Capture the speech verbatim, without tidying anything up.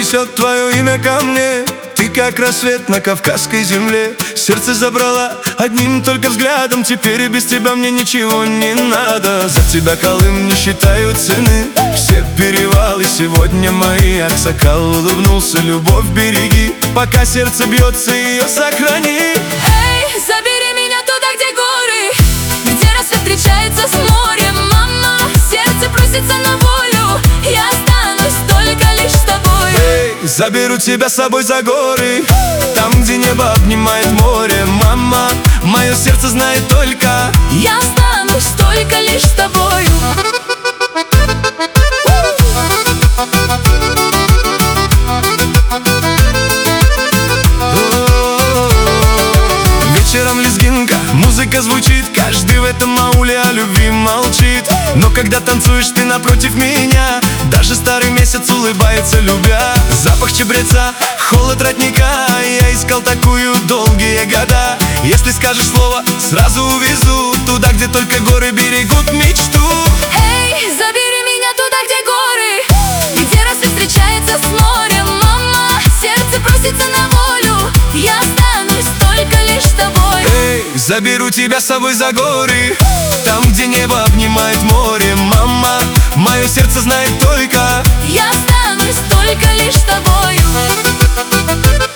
несет твое имя ко мне. Ты как рассвет на Кавказской земле. Сердце забрала одним только взглядом. Теперь и без тебя мне ничего не надо. За тебя, Колым, не считаю цены. Все перевалы сегодня мои. Аксакал улыбнулся, любовь береги. Пока сердце бьется, ее сохрани. Эй, забери меня туда, где горы, где рассвет встречается с морем. Мама, сердце просится на волю. Я останусь только лишь с тобой. Эй, заберу тебя с собой за горы, там, где небо обнимает море. Мама, мое сердце знает только я останусь только лишь с тобою. Вечером лезгинка, музыка звучит. Каждый в этом ауле о любви молчит. Но когда танцуешь ты напротив меня, даже старый месяц улыбается, любя. Запах чабреца, холод родника. Я искал такую долгие года. Если скажешь слово, сразу увезу туда, где только горы берегут мечту. Эй, забери меня туда, где горы, где рассвет встречается с морем. Мама, сердце просится на волю. Я останусь только лишь с тобой. Эй, заберу тебя с собой за горы, там, где небо обнимает море. Мама, мое сердце знает только я останусь только лишь с тобою.